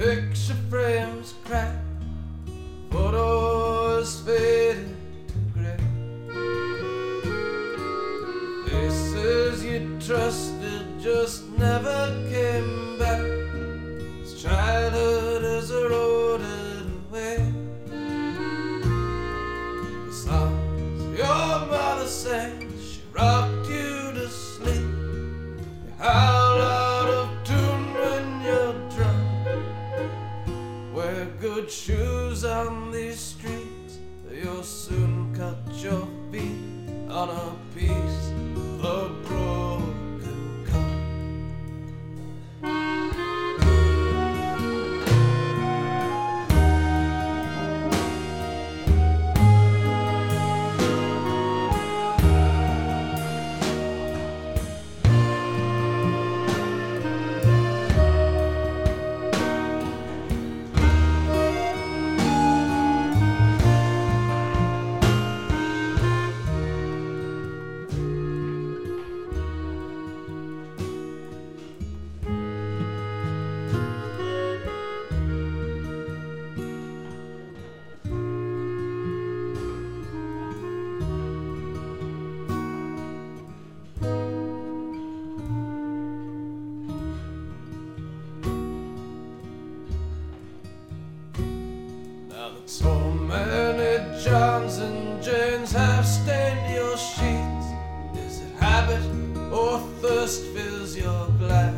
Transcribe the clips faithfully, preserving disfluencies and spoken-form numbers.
Picture frames crack, photos faded to grey. Faces you trusted just never came back. As childhood is eroded away. The songs your mother sang, she rocked you to sleep. You howl out of tune when you're drunk. Wear good shoes on these streets, or you'll soon cut your feet on a piece of the broken cup. So many Johns and Janes have stained your sheets. Is it habit or thirst fills your glass?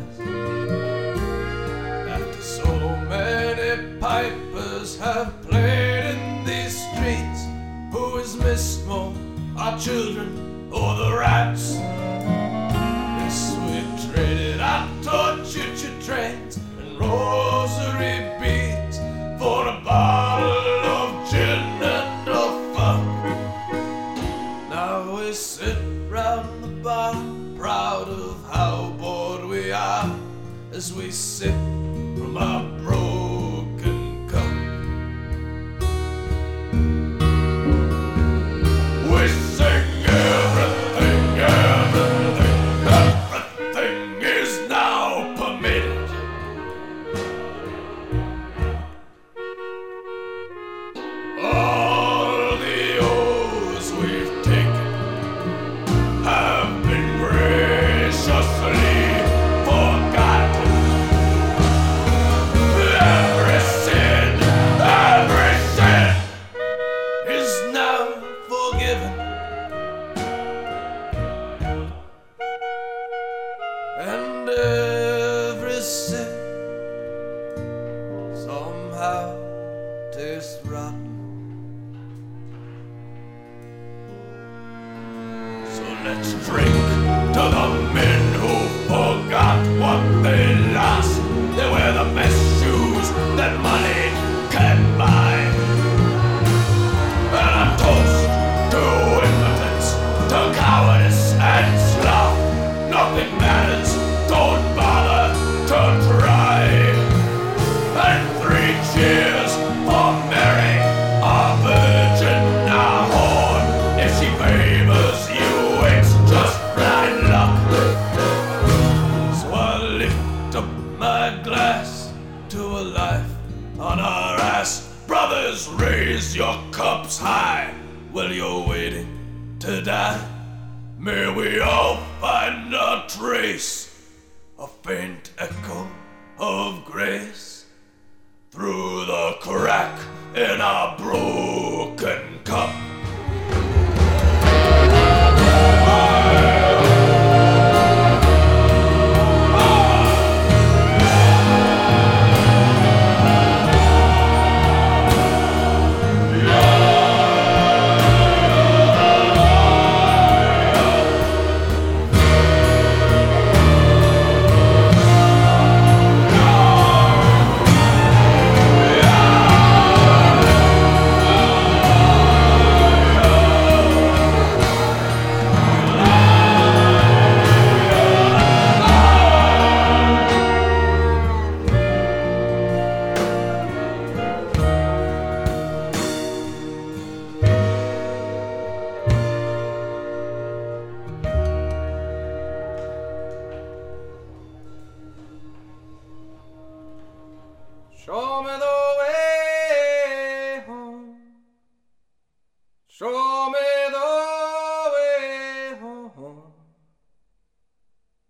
After so many pipers have played in these streets, who is missed more, our children or the rats? Yes, we traded our choo-choo trains and rosary beads for a bottle of gin and a funk. Now we sit round the bar, proud of how bored we are, as we sip from our broken cup. We sing everything, everything, everything is now permitted. All the oaths we've taken have been graciously forgotten. Every sin, every sin is now forgiven. And every sin somehow tastes rotten. So let's drink to the men who forgot what they lost. They wear the best shoes that money can buy. And a toast to impotence, to cowardice and sloth. Nothing matters, don't bother to try. And three cheers for Mary, our virgin, our horn. If she favors you, it's just blind luck. So I lift up my glass to a life on our ass. Brothers, raise your cups high while you're waiting to die. May we all find a trace, a faint echo of grace through the crack in our broken cup. Show me the way home. Show me